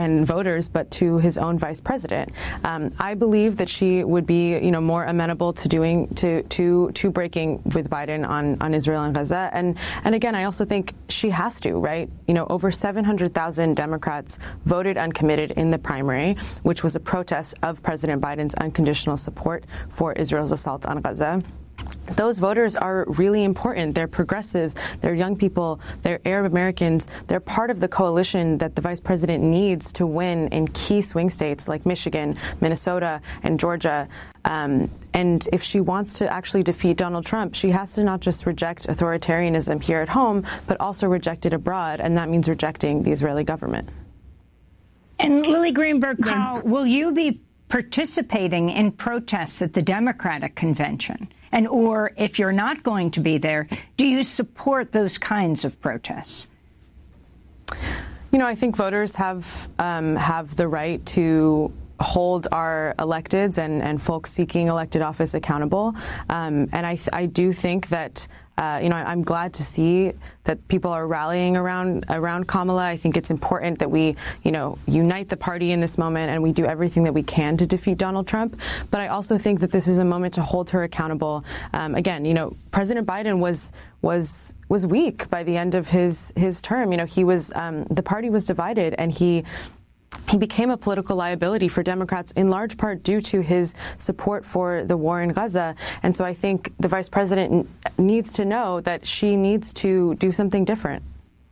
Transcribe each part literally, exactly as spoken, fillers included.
and voters, but to his own vice president. Um, I believe that she would be, you know, more amenable to doing to to to breaking with Biden on on Israel and Gaza. And and again, I also think she has to, right? You know, over seven hundred thousand Democrats voted uncommitted in the primary, which was a protest of President Biden's unconditional support for Israel's assault on Gaza. Those voters are really important. They're progressives, they're young people, they're Arab Americans. They're part of the coalition that the vice president needs to win in key swing states like Michigan, Minnesota, and Georgia. Um, and if she wants to actually defeat Donald Trump, she has to not just reject authoritarianism here at home, but also reject it abroad. And that means rejecting the Israeli government. And Lily Greenberg-Carl, will you be participating in protests at the Democratic convention? And or if you're not going to be there, do you support those kinds of protests? You know, I think voters have um, have the right to hold our electeds and, and folks seeking elected office accountable. Um, and I, I do think that Uh, you know, I'm glad to see that people are rallying around around Kamala. I think it's important that we, you know, unite the party in this moment and we do everything that we can to defeat Donald Trump. But I also think that this is a moment to hold her accountable. Um, again, you know, President Biden was was was weak by the end of his his term. You know, he was um, the party was divided, and he. He became a political liability for Democrats in large part due to his support for the war in Gaza. And so I think the vice president needs to know that she needs to do something different.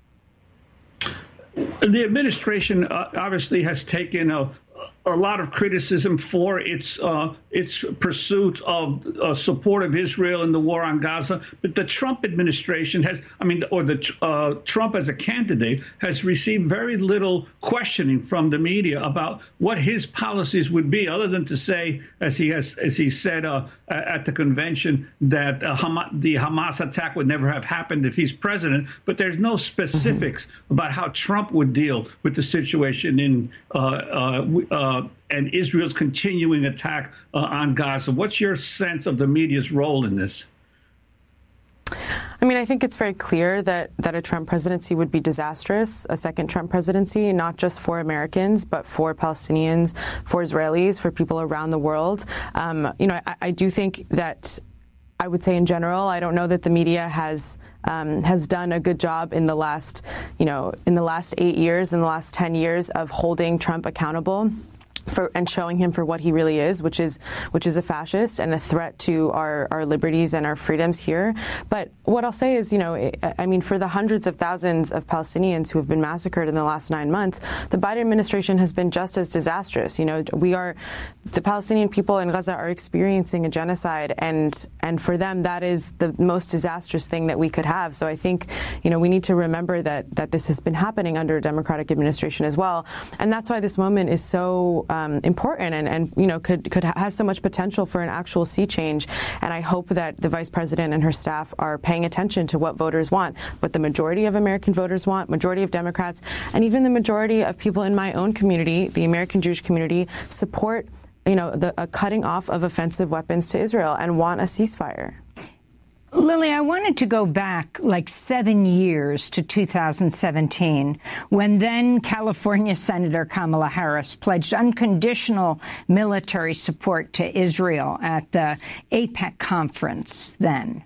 The administration uh, obviously has taken a, a lot of criticism for its uh, its pursuit of uh, support of Israel in the war on Gaza. But the Trump administration has, I mean, or the uh, Trump as a candidate has received very little questioning from the media about what his policies would be, other than to say, as he has, as he said uh, at the convention, that uh, Hamas, the Hamas attack would never have happened if he's president. But there's no specifics mm-hmm. about how Trump would deal with the situation in uh, uh, uh, and Israel's continuing attack uh, on Gaza. What's your sense of the media's role in this? I mean, I think it's very clear that, that a Trump presidency would be disastrous, a second Trump presidency, not just for Americans, but for Palestinians, for Israelis, for people around the world. Um, you know, I, I do think that I would say in general, I don't know that the media has um, has done a good job in the last, you know, in the last eight years, in the last ten years of holding Trump accountable for and showing him for what he really is, which is which is a fascist and a threat to our, our liberties and our freedoms here. But what I'll say is, you know, I mean, for the hundreds of thousands of Palestinians who have been massacred in the last nine months, the Biden administration has been just as disastrous. You know, we are the Palestinian people in Gaza are experiencing a genocide, and and for them, that is the most disastrous thing that we could have. So I think, you know, we need to remember that that this has been happening under a Democratic administration as well. And that's why this moment is so Um, important and, and, you know, could, could ha- has so much potential for an actual sea change. And I hope that the vice president and her staff are paying attention to what voters want, what the majority of American voters want, majority of Democrats, and even the majority of people in my own community, the American Jewish community, support, you know, the a cutting off of offensive weapons to Israel and want a ceasefire. Lily, I wanted to go back like seven years to two thousand seventeen, when then California Senator Kamala Harris pledged unconditional military support to Israel at the AIPAC conference then.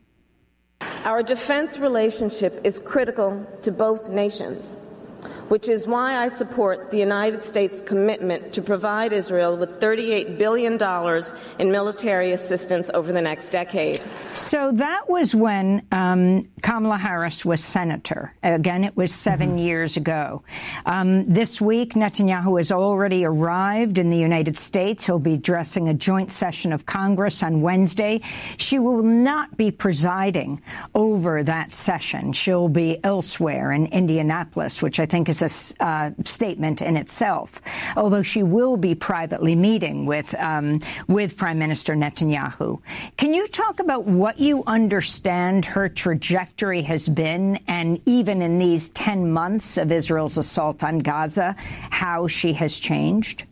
Our defense relationship is critical to both nations, which is why I support the United States' commitment to provide Israel with thirty-eight billion dollars in military assistance over the next decade. So that was when um, Kamala Harris was senator. Again, it was seven mm-hmm. years ago. Um, this week, Netanyahu has already arrived in the United States. He'll be addressing a joint session of Congress on Wednesday. She will not be presiding over that session. She'll be elsewhere in Indianapolis, which I think is a uh, statement in itself, although she will be privately meeting with um, with Prime Minister Netanyahu. Can you talk about what you understand her trajectory has been, and even in these ten months of Israel's assault on Gaza, how she has changed?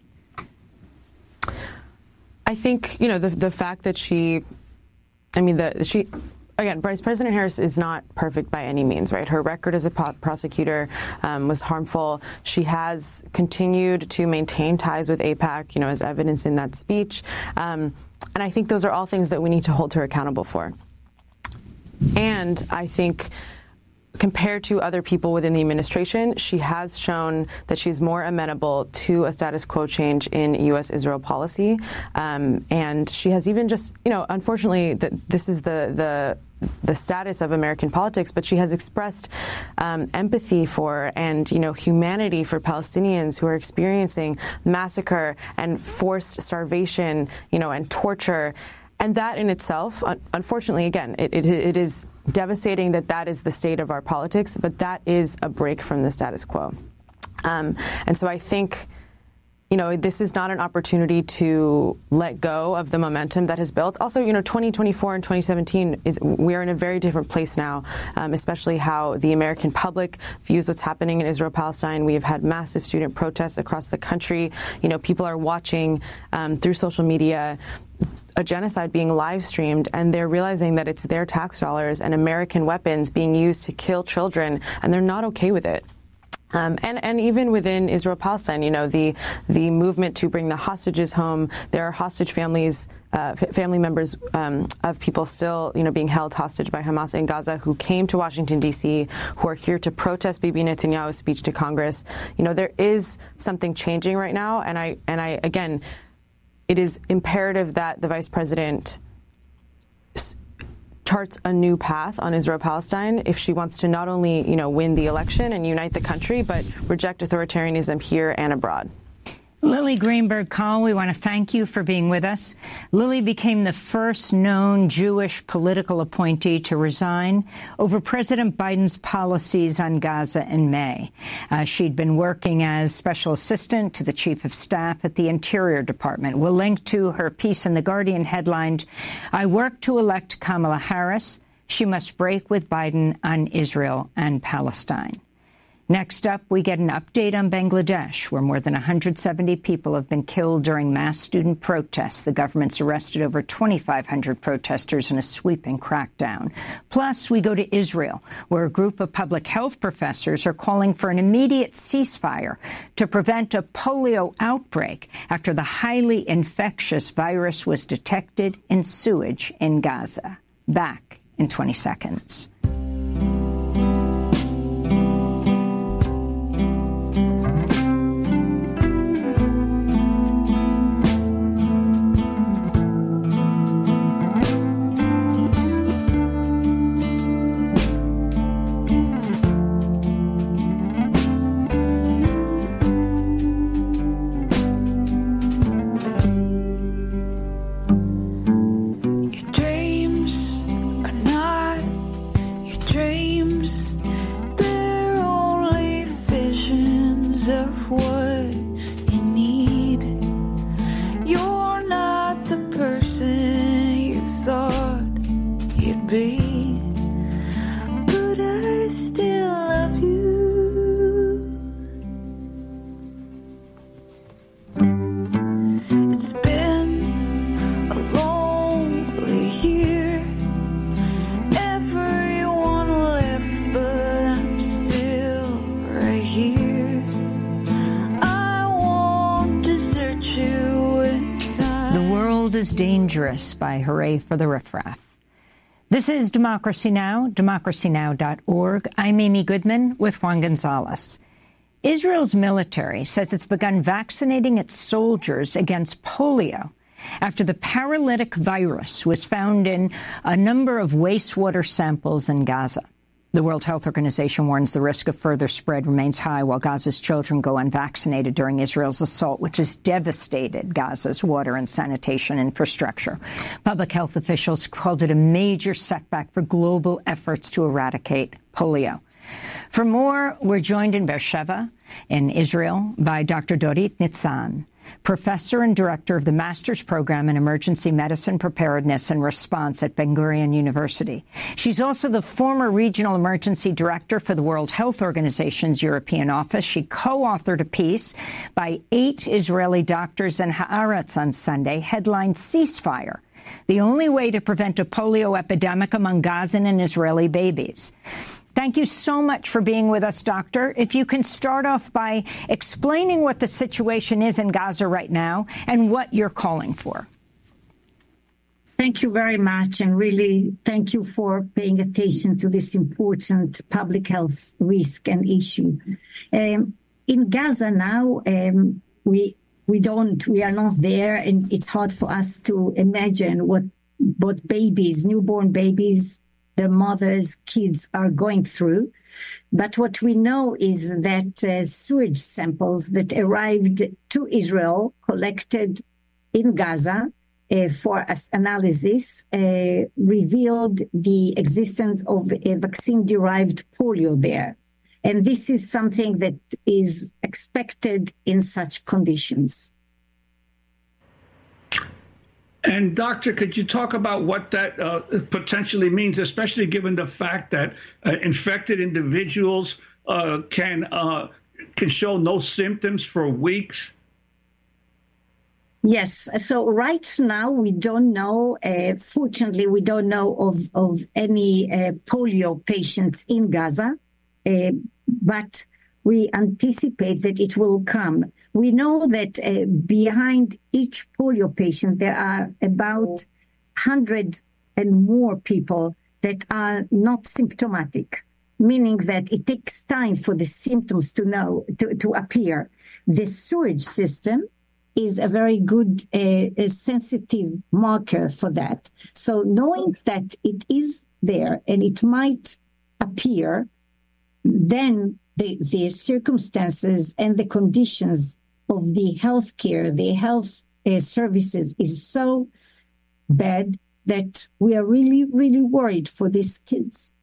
I think, you know, the the fact that she, I mean, the she. again, Vice President Harris is not perfect by any means, right? Her record as a prosecutor um, was harmful. She has continued to maintain ties with AIPAC, you know, as evidence in that speech. Um, and I think those are all things that we need to hold her accountable for. And I think compared to other people within the administration, she has shown that she's more amenable to a status quo change in U S Israel policy. Um, and she has even just, you know, unfortunately, that this is the, the the status of American politics, but she has expressed um, empathy for and, you know, humanity for Palestinians who are experiencing massacre and forced starvation, you know, and torture. And that in itself, unfortunately, again, it, it, it is devastating that that is the state of our politics, but that is a break from the status quo. Um, and so I think, you know, this is not an opportunity to let go of the momentum that has built. Also, you know, twenty twenty-four and twenty seventeen, is we are in a very different place now, um, especially how the American public views what's happening in Israel-Palestine. We have had massive student protests across the country. You know, people are watching um, through social media a genocide being live streamed, and they're realizing that it's their tax dollars and American weapons being used to kill children, and they're not okay with it. Um, and, and even within Israel-Palestine, you know, the the movement to bring the hostages home, there are hostage families, uh, f- family members um, of people still, you know, being held hostage by Hamas in Gaza who came to Washington, D C, who are here to protest Bibi Netanyahu's speech to Congress. You know, there is something changing right now. And I, and I, again, it is imperative that the vice president charts a new path on Israel-Palestine if she wants to not only, you know, win the election and unite the country, but reject authoritarianism here and abroad. Lily Greenberg Kahl, we want to thank you for being with us. Lily became the first known Jewish political appointee to resign over President Biden's policies on Gaza in May. Uh, she'd been working as special assistant to the chief of staff at the Interior Department. We'll link to her piece in The Guardian headlined, "I work to elect Kamala Harris. She must break with Biden on Israel and Palestine." Next up, we get an update on Bangladesh, where more than one hundred seventy people have been killed during mass student protests. The government's arrested over twenty-five hundred protesters in a sweeping crackdown. Plus, we go to Israel, where a group of public health professors are calling for an immediate ceasefire to prevent a polio outbreak after the highly infectious virus was detected in sewage in Gaza. Back in twenty seconds. Dangerous by Hooray for the Riffraff. This is Democracy Now!, democracy now dot org. I'm Amy Goodman with Juan Gonzalez. Israel's military says it's begun vaccinating its soldiers against polio after the paralytic virus was found in a number of wastewater samples in Gaza. The World Health Organization warns the risk of further spread remains high while Gaza's children go unvaccinated during Israel's assault, which has devastated Gaza's water and sanitation infrastructure. Public health officials called it a major setback for global efforts to eradicate polio. For more, we're joined in Beersheba, in Israel, by Doctor Dorit Nitzan, professor and director of the Master's Program in Emergency Medicine Preparedness and Response at Ben-Gurion University. She's also the former regional emergency director for the World Health Organization's European office. She co-authored a piece by eight Israeli doctors in Haaretz on Sunday, headlined "Ceasefire: the only way to prevent a polio epidemic among Gazan and Israeli babies. Thank you so much for being with us, Doctor. If you can start off by explaining what the situation is in Gaza right now and what you're calling for. Thank you very much, and really thank you for paying attention to this important public health risk and issue. Um, in Gaza now, um, we we don't, we are not there, and it's hard for us to imagine what what babies, newborn babies, their mothers, kids are going through. But what we know is that uh, sewage samples that arrived to Israel, collected in Gaza uh, for analysis, uh, revealed the existence of a vaccine-derived polio there. And this is something that is expected in such conditions. And doctor, could you talk about what that uh, potentially means, especially given the fact that uh, infected individuals uh, can uh, can show no symptoms for weeks? Yes. So right now we don't know. Uh, fortunately, we don't know of of any uh, polio patients in Gaza, uh, but we anticipate that it will come. We know that uh, behind each polio patient, there are about one hundred and more people that are not symptomatic, meaning that it takes time for the symptoms to know, to, to appear. The sewage system is a very good, uh, a sensitive marker for that. So knowing that it is there and it might appear, then the, the circumstances and the conditions of the healthcare, the health uh, services is so bad that we are really, really worried for these kids.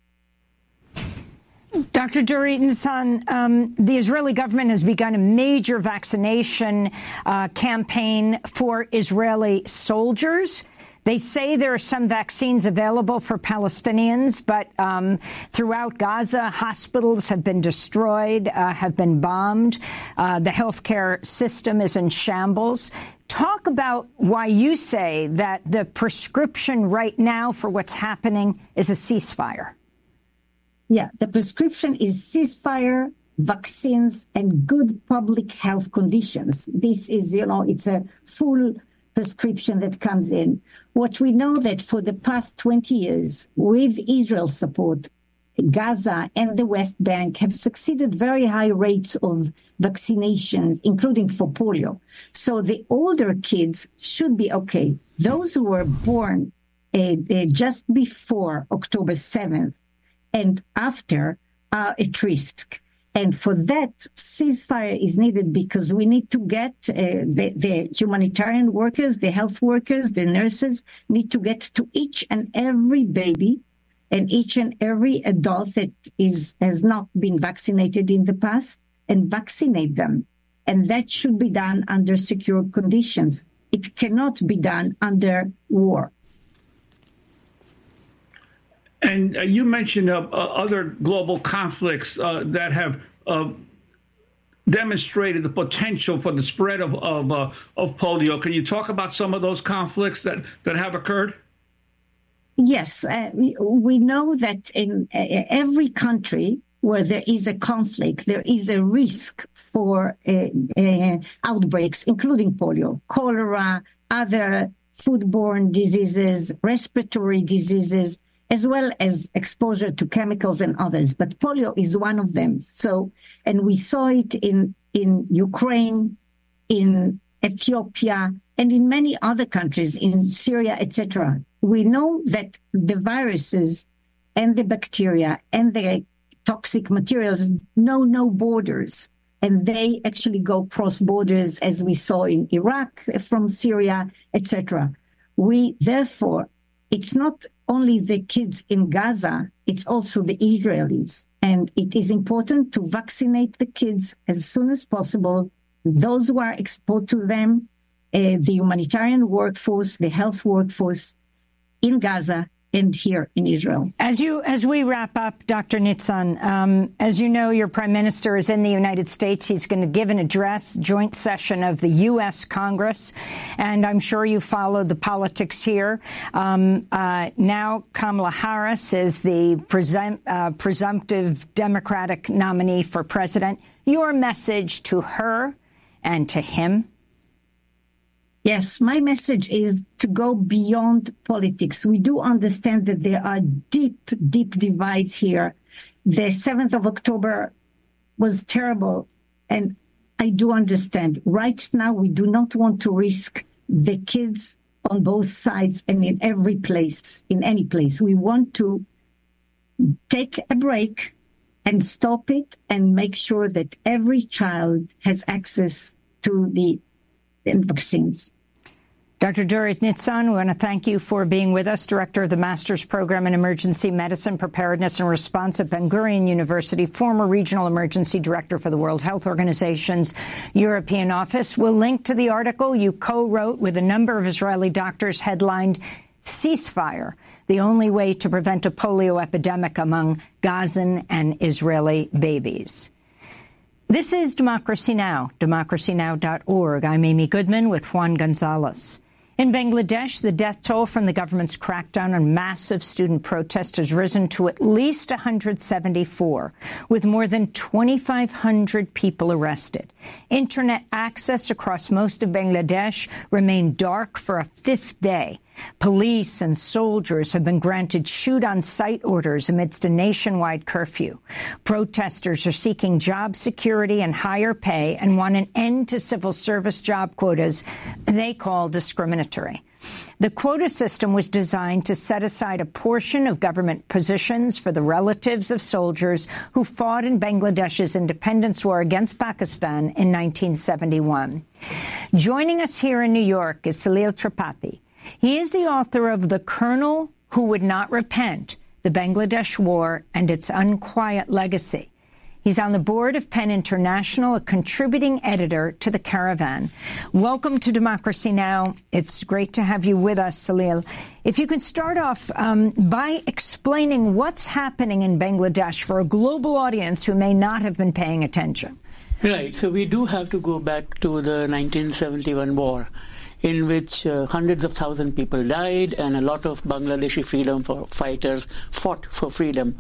Doctor Dorit Nisan, um, the Israeli government has begun a major vaccination uh, campaign for Israeli soldiers. They say there are some vaccines available for Palestinians, but um, throughout Gaza, hospitals have been destroyed, uh, have been bombed. Uh, the healthcare system is in shambles. Talk about why you say that the prescription right now for what's happening is a ceasefire. Yeah, the prescription is ceasefire, vaccines, and good public health conditions. This is, you know, it's a full prescription that comes in. What we know that for the past twenty years, with Israel's support, Gaza and the West Bank have succeeded very high rates of vaccinations, including for polio. So the older kids should be okay. Those who were born uh, uh, just before October seventh and after are at risk. And for that, ceasefire is needed because we need to get uh, the, the humanitarian workers, the health workers, the nurses need to get to each and every baby and each and every adult that is has not been vaccinated in the past and vaccinate them. And that should be done under secure conditions. It cannot be done under war. And uh, you mentioned uh, uh, other global conflicts uh, that have uh, demonstrated the potential for the spread of of, uh, of polio. Can you talk about some of those conflicts that, that have occurred? Yes, uh, we, we know that in uh, every country where there is a conflict, there is a risk for uh, uh, outbreaks, including polio, cholera, other foodborne diseases, respiratory diseases, as well as exposure to chemicals and others. But polio is one of them. So, and we saw it in, in Ukraine, in Ethiopia, and in many other countries, in Syria, et cetera. We know that the viruses and the bacteria and the toxic materials know no borders, and they actually go cross borders, as we saw in Iraq from Syria, et cetera. We, therefore, it's not only the kids in Gaza, it's also the Israelis. And it is important to vaccinate the kids as soon as possible, those who are exposed to them, uh, the humanitarian workforce, the health workforce in Gaza, and here in Israel. As you, as we wrap up, Doctor Nitzan, um, as you know, your prime minister is in the United States. He's going to give an address, joint session of the U S Congress, and I'm sure you follow the politics here. Um, uh, now Kamala Harris is the presum- uh, presumptive Democratic nominee for president. Your message to her and to him? Yes, my message is to go beyond politics. We do understand that there are deep, deep divides here. The seventh of October was terrible, and I do understand. Right now, we do not want to risk the kids on both sides and in every place, in any place. We want to take a break and stop it and make sure that every child has access to the vaccines. Doctor Dorit Nitzan, we want to thank you for being with us, Director of the Master's Program in Emergency Medicine, Preparedness and Response at Ben-Gurion University, former Regional Emergency Director for the World Health Organization's European Office. We'll link to the article you co-wrote with a number of Israeli doctors headlined Ceasefire, the only way to prevent a polio epidemic among Gazan and Israeli babies. This is Democracy Now!, democracy now dot org. I'm Amy Goodman with Juan Gonzalez. In Bangladesh, the death toll from the government's crackdown on massive student protest has risen to at least one hundred seventy-four, with more than twenty-five hundred people arrested. Internet access across most of Bangladesh remained dark for a fifth day. Police and soldiers have been granted shoot-on-sight orders amidst a nationwide curfew. Protesters are seeking job security and higher pay and want an end to civil service job quotas they call discriminatory. The quota system was designed to set aside a portion of government positions for the relatives of soldiers who fought in Bangladesh's independence war against Pakistan in nineteen seventy-one. Joining us here in New York is Salil Tripathi. He is the author of The Colonel Who Would Not Repent, The Bangladesh War and Its Unquiet Legacy. He's on the board of PEN International, a contributing editor to The Caravan. Welcome to Democracy Now! It's great to have you with us, Salil. If you could start off um, by explaining what's happening in Bangladesh for a global audience who may not have been paying attention. Right. So we do have to go back to the nineteen seventy-one war, in which uh, hundreds of thousands of people died and a lot of Bangladeshi freedom for fighters fought for freedom.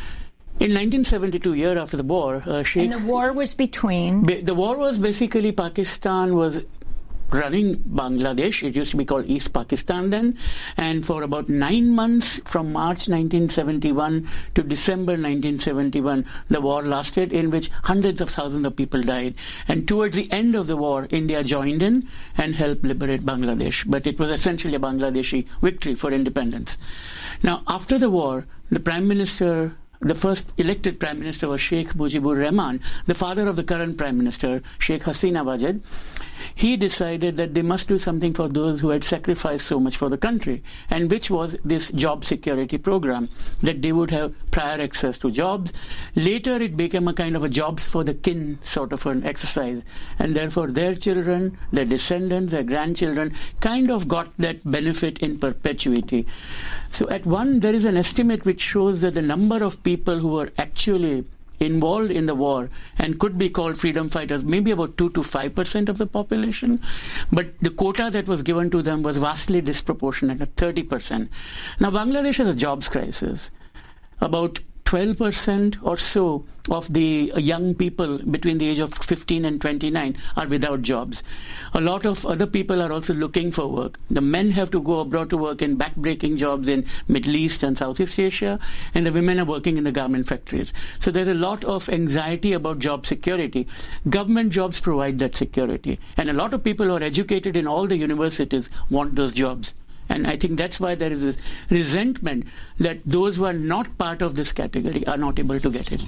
In nineteen seventy-two, year after the war, uh, Sheikh... And the war was between? Ba- the war was basically Pakistan was running Bangladesh. It used to be called East Pakistan then. And for about nine months, from March nineteen seventy-one to December nineteen seventy-one, the war lasted, in which hundreds of thousands of people died. And towards the end of the war, India joined in and helped liberate Bangladesh. But it was essentially a Bangladeshi victory for independence. Now, after the war, the Prime Minister... The first elected Prime Minister was Sheikh Mujibur Rahman, the father of the current Prime Minister, Sheikh Hasina Wajid. He decided that they must do something for those who had sacrificed so much for the country, and which was this job security program, that they would have prior access to jobs. Later it became a kind of a jobs for the kin sort of an exercise, and therefore their children, their descendants, their grandchildren kind of got that benefit in perpetuity. So at one, there is an estimate which shows that the number of people who were actually involved in the war and could be called freedom fighters, maybe about two to five percent of the population, but the quota that was given to them was vastly disproportionate at thirty percent. Now, Bangladesh has a jobs crisis. About twelve percent or so of the young people between the age of fifteen and twenty-nine are without jobs. A lot of other people are also looking for work. The men have to go abroad to work in back-breaking jobs in Middle East and Southeast Asia, and the women are working in the garment factories. So there's a lot of anxiety about job security. Government jobs provide that security, and a lot of people who are educated in all the universities want those jobs. And I think that's why there is this resentment that those who are not part of this category are not able to get it.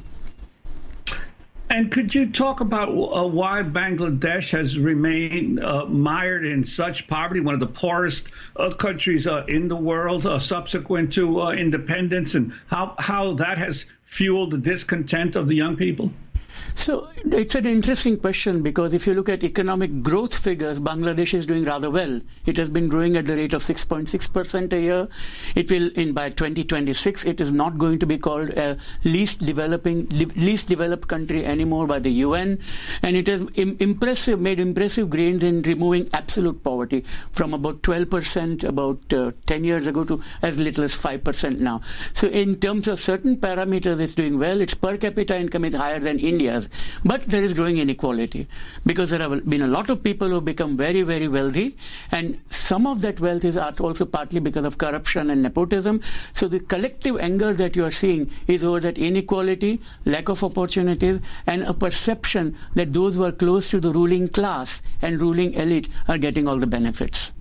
And could you talk about uh, why Bangladesh has remained uh, mired in such poverty, one of the poorest uh, countries uh, in the world uh, subsequent to uh, independence, and how, how that has fueled the discontent of the young people? So it's an interesting question, because if you look at economic growth figures, Bangladesh is doing rather well. It has been growing at the rate of six point six percent a year. It will, in by twenty twenty-six, it is not going to be called a least developing, least developed country anymore by the U N, and it has im- impressive made impressive gains in removing absolute poverty from about twelve percent about uh, ten years ago to as little as five percent now. So in terms of certain parameters, it's doing well. Its per capita income is higher than India's. But there is growing inequality, because there have been a lot of people who have become very, very wealthy, and some of that wealth is also partly because of corruption and nepotism. So the collective anger that you are seeing is over that inequality, lack of opportunities, and a perception that those who are close to the ruling class and ruling elite are getting all the benefits.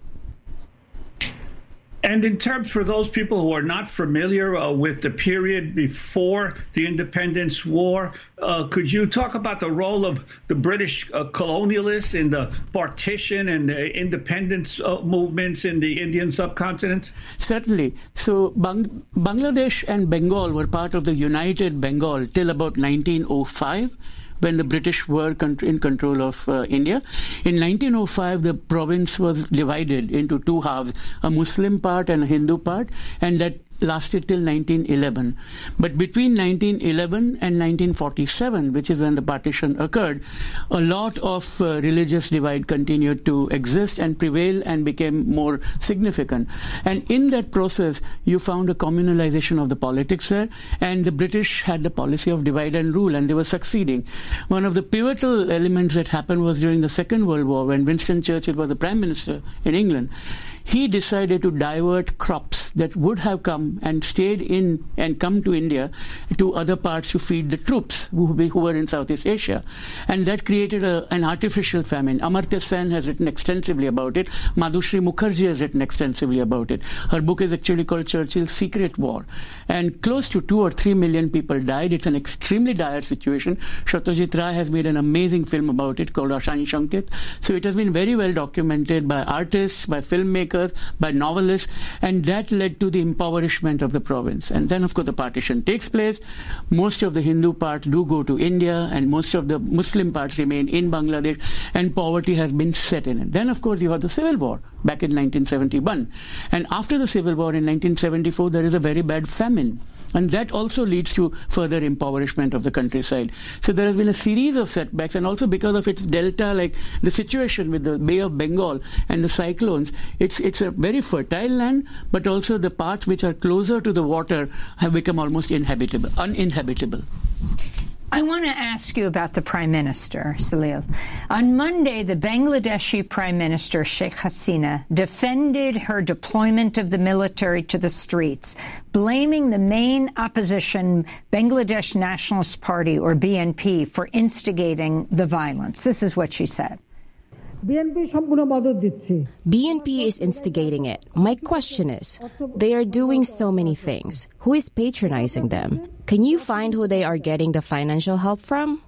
And in terms, for those people who are not familiar uh, with the period before the Independence War, uh, could you talk about the role of the British uh, colonialists in the partition and the independence uh, movements in the Indian subcontinent? Certainly. So Bang- Bangladesh and Bengal were part of the United Bengal till about nineteen oh five. When the British were in control of uh, India. In nineteen oh five, the province was divided into two halves, a Muslim part and a Hindu part, and that lasted till nineteen eleven. But between nineteen eleven and nineteen forty-seven, which is when the partition occurred, a lot of uh, religious divide continued to exist and prevail and became more significant. And in that process, you found a communalization of the politics there, and the British had the policy of divide and rule, and they were succeeding. One of the pivotal elements that happened was during the Second World War, when Winston Churchill was the Prime Minister in England. He decided to divert crops that would have come and stayed in and come to India to other parts to feed the troops who, who were in Southeast Asia. And that created a, an artificial famine. Amartya Sen has written extensively about it. Madhushree Mukherjee has written extensively about it. Her book is actually called Churchill's Secret War. And close to two or three million people died. It's an extremely dire situation. Satyajit Ray has made an amazing film about it called Ashani Shankit. So it has been very well documented by artists, by filmmakers, by novelists, and that led to the impoverishment of the province. And then, of course, the partition takes place. Most of the Hindu parts do go to India, and most of the Muslim parts remain in Bangladesh, and poverty has been set in it. Then, of course, you have the Civil War back in nineteen seventy-one. And after the Civil War in nineteen seventy-four, there is a very bad famine. And that also leads to further impoverishment of the countryside. So there has been a series of setbacks, and also because of its delta, like the situation with the Bay of Bengal and the cyclones, it's it's a very fertile land, but also the parts which are closer to the water have become almost inhabitable, uninhabitable. I want to ask you about the Prime Minister, Salil. On Monday, the Bangladeshi Prime Minister, Sheikh Hasina, defended her deployment of the military to the streets, blaming the main opposition Bangladesh Nationalist Party, or B N P, for instigating the violence. This is what she said. B N P is instigating it. My question is, they are doing so many things. Who is patronizing them? Can you find who they are getting the financial help from?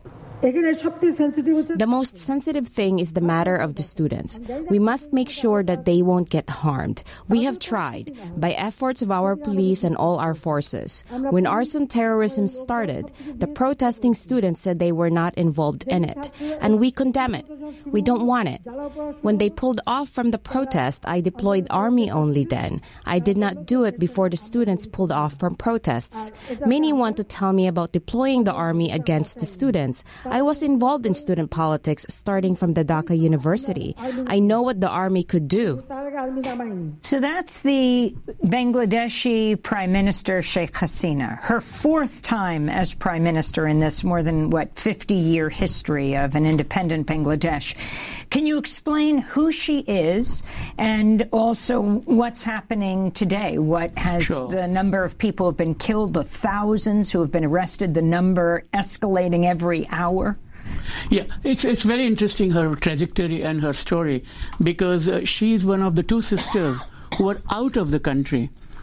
The most sensitive thing is the matter of the students. We must make sure that they won't get harmed. We have tried, by efforts of our police and all our forces. When arson terrorism started, the protesting students said they were not involved in it, and we condemn it. We don't want it. When they pulled off from the protest, I deployed army only then. I did not do it before the students pulled off from protests. Many want to tell me about deploying the army against the students. I was involved in student politics starting from the Dhaka University. I know what the army could do. So that's the Bangladeshi Prime Minister, Sheikh Hasina, her fourth time as Prime Minister in this more than, what, fifty-year history of an independent Bangladesh. Can you explain who she is and also what's happening today? What has Sure. the number of people who have been killed, the thousands who have been arrested, the number escalating every hour? Yeah, it's it's very interesting, her trajectory and her story, because uh, she's one of the two sisters who are out of the country.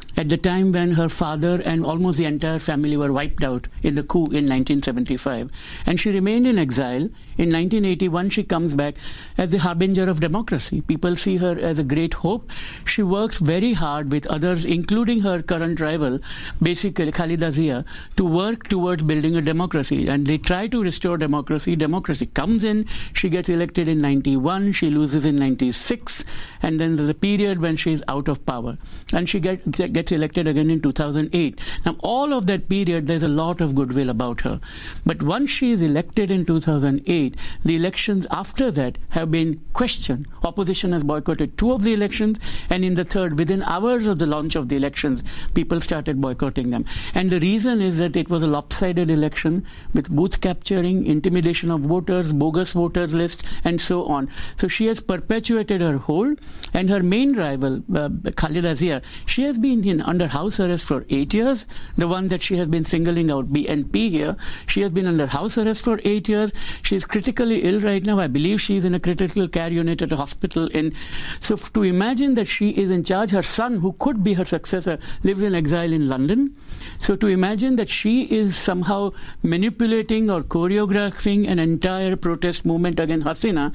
at the time when her father and almost the entire family were wiped out in the coup in nineteen seventy-five. And she remained in exile. In nineteen eighty-one, she comes back as the harbinger of democracy. People see her as a great hope. She works very hard with others, including her current rival, basically Khalida Zia, to work towards building a democracy. And they try to restore democracy. Democracy comes in. She gets elected in ninety-one. She loses in ninety-six. And then there's a period when she's out of power. And she get, gets elected again in two thousand eight. Now, all of that period, there's a lot of goodwill about her. But once she is elected in two thousand eight, the elections after that have been questioned. Opposition has boycotted two of the elections, and in the third, within hours of the launch of the elections, people started boycotting them. And the reason is that it was a lopsided election with booth capturing, intimidation of voters, bogus voters list, and so on. So she has perpetuated her hold, and her main rival, uh, Khalida Zia, she has been in under house arrest for eight years. The one that she has been singling out, B N P here, she has been under house arrest for eight years. She is critically ill right now. I believe she is in a critical care unit at a hospital. In so to imagine that she is in charge, her son, who could be her successor, lives in exile in London. So to imagine that she is somehow manipulating or choreographing an entire protest movement against Hasina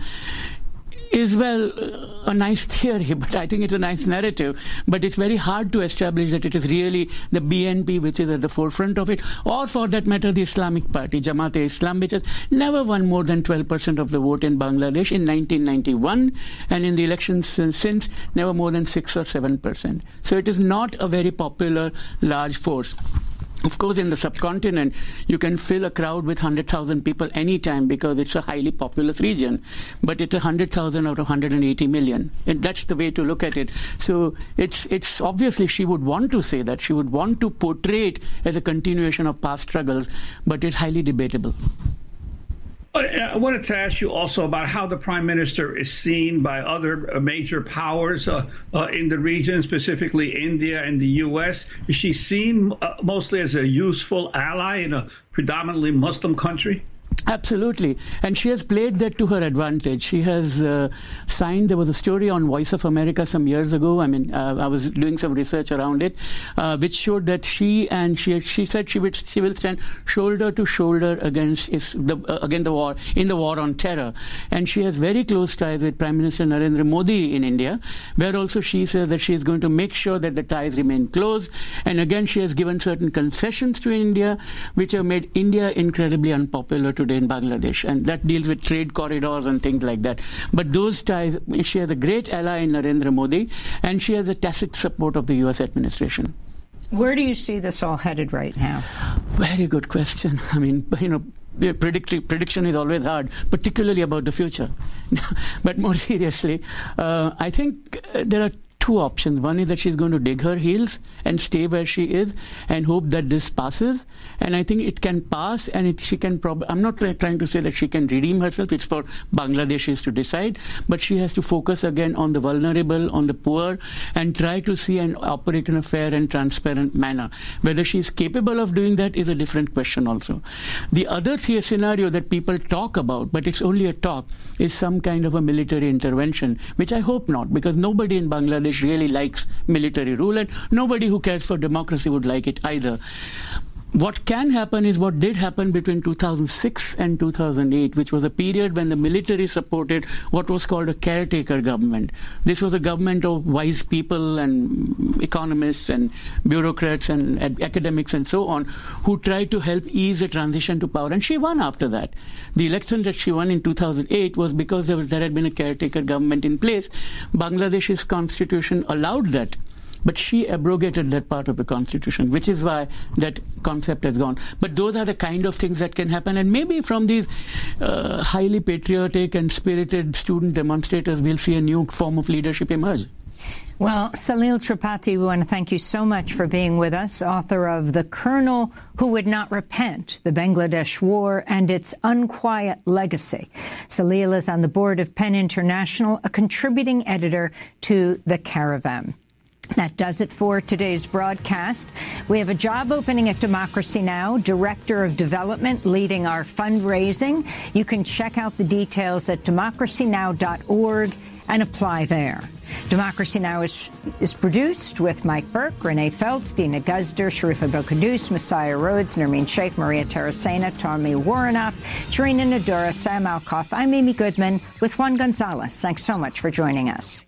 is, well, a nice theory, but I think it's a nice narrative. But it's very hard to establish that it is really the B N P which is at the forefront of it, or for that matter, the Islamic Party, Jamaat-e-Islam, which has never won more than twelve percent of the vote in Bangladesh in nineteen ninety-one, and in the elections since, never more than six or seven percent. So it is not a very popular, large force. Of course, in the subcontinent, you can fill a crowd with one hundred thousand people anytime because it's a highly populous region. But it's one hundred thousand out of one hundred eighty million. And that's the way to look at it. So it's it's obviously she would want to say that. She would want to portray it as a continuation of past struggles, but it's highly debatable. I wanted to ask you also about how the prime minister is seen by other major powers uh, uh, in the region, specifically India and the U S. Is she seen uh, mostly as a useful ally in a predominantly Muslim country? Absolutely. And she has played that to her advantage. She has uh, signed, there was a story on Voice of America some years ago. I mean, uh, I was doing some research around it, uh, which showed that she and she she said she would she will stand shoulder to shoulder against is the uh, against the war in the war on terror. And she has very close ties with Prime Minister Narendra Modi in India, where also she says that she is going to make sure that the ties remain close. And again, she has given certain concessions to India, which have made India incredibly unpopular today in Bangladesh, and that deals with trade corridors and things like that. But those ties, she has a great ally in Narendra Modi, and she has a tacit support of the U S administration. Where do you see this all headed right now? Very good question. I mean, you know, the predict- prediction is always hard, particularly about the future. But more seriously, uh, I think there are two options. One is that she's going to dig her heels and stay where she is and hope that this passes. And I think it can pass, and it, she can probably, I'm not try- trying to say that she can redeem herself. It's for Bangladeshis to decide. But she has to focus again on the vulnerable, on the poor, and try to see and operate in a fair and transparent manner. Whether she's capable of doing that is a different question also. The other th- scenario that people talk about, but it's only a talk, is some kind of a military intervention, which I hope not, because nobody in Bangladesh really likes military rule, and nobody who cares for democracy would like it either. What can happen is what did happen between two thousand six and two thousand eight, which was a period when the military supported what was called a caretaker government. This was a government of wise people and economists and bureaucrats and ad- academics and so on, who tried to help ease the transition to power. And she won after that. The election that she won in two thousand eight was because there, was, there had been a caretaker government in place. Bangladesh's constitution allowed that. But she abrogated that part of the constitution, which is why that concept has gone. But those are the kind of things that can happen. And maybe from these uh, highly patriotic and spirited student demonstrators, we'll see a new form of leadership emerge. Well, Salil Tripathi, we want to thank you so much for being with us, author of The Colonel Who Would Not Repent, The Bangladesh War and Its Unquiet Legacy. Salil is on the board of PEN International, a contributing editor to The Caravan. That does it for today's broadcast. We have a job opening at Democracy Now!, Director of Development leading our fundraising. You can check out the details at democracy now dot org and apply there. Democracy Now! is, is produced with Mike Burke, Renee Feltz, Dina Guzder, Sharifa Bokadus, Messiah Rhodes, Nermeen Sheikh, Maria Terracena, Tommy Warnoff, Sharina Nadura, Sam Alkoff. I'm Amy Goodman with Juan Gonzalez. Thanks so much for joining us.